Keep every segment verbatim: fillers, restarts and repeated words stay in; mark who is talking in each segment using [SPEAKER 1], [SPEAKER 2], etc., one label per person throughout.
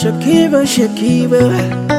[SPEAKER 1] Shakiva, Shakiva.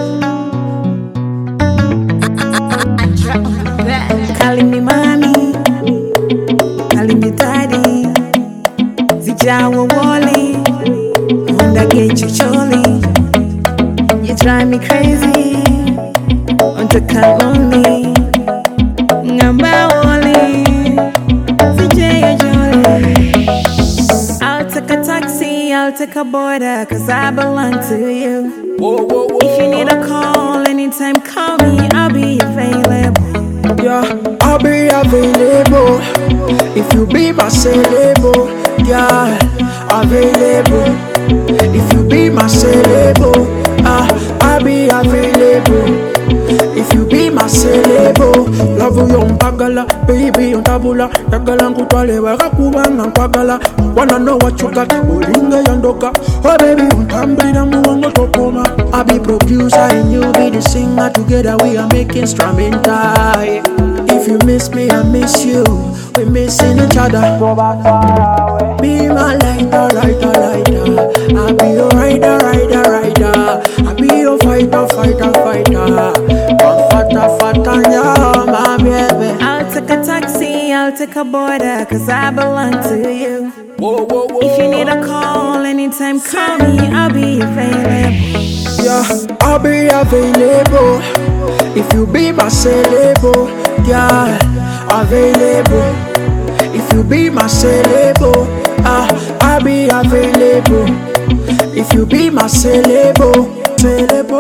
[SPEAKER 2] Calling me mommy, calling me daddy. Zijawa Wally, wanna get you Charlie. You drive me crazy, want to call on me. Ngamba Wally, Zijaya Jolly. I'll take a taxi, I'll take a border, cause I belong to you.
[SPEAKER 1] Whoa, whoa, whoa.
[SPEAKER 2] If you need a call, anytime call me, I'll be available.
[SPEAKER 1] Yeah, I'll be available. If you be my celebo, yeah, available. If you be my celebo, ah, I'll be available. If you be my celebo, love you on bagala, baby on tabula, yagala nkutwale wakakuba nkwagala. Wanna know what you got, olinga yandoka. Oh baby, untambulira muwango tokoma. I be producer and you be the singer. Together we are making instrumental. If you miss me, I miss you. We missing each other. Be my lighter, lighter, lighter. I'll be your rider, rider, rider. I'll be your fighter, fighter, fighter. Fata, fata, yeah, my baby.
[SPEAKER 2] I'll take a taxi, I'll take a border, cause I belong to you.
[SPEAKER 1] Whoa, whoa, whoa.
[SPEAKER 2] If you need a call, anytime call me, I'll be available.
[SPEAKER 1] Yeah, I'll be available. If you be my celebo, yeah, available. If you be my celebo, ah, I'll be available. If you be my celebo, celebo,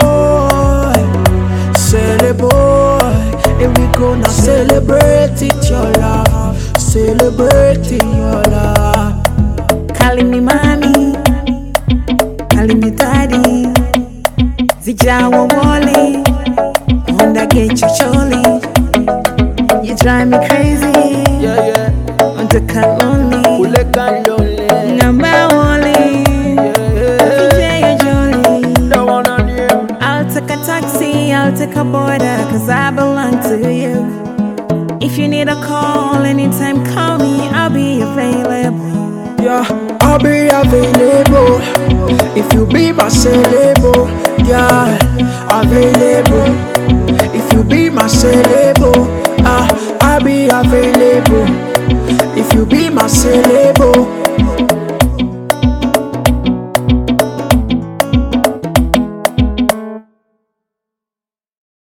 [SPEAKER 1] celebo, and we gonna celebrate it, your love, celebrate it, your love.
[SPEAKER 2] Calling me mommy, calling me daddy. Zijawa Wally, wanna get you Charlie. You drive me crazy,
[SPEAKER 1] Yeah, yeah,
[SPEAKER 2] want to call on me.
[SPEAKER 1] ule lonely.
[SPEAKER 2] Ngamba Wally, Zijaya Jolly.
[SPEAKER 1] Don't wanna name.
[SPEAKER 2] I'll take a taxi, I'll take a border, cause I belong to you. If you need a call, anytime call me, I'll be available.
[SPEAKER 1] Yeah, I'll be available. If you be my celebo, yeah, available. If you be my celebo, ah, I'll be available.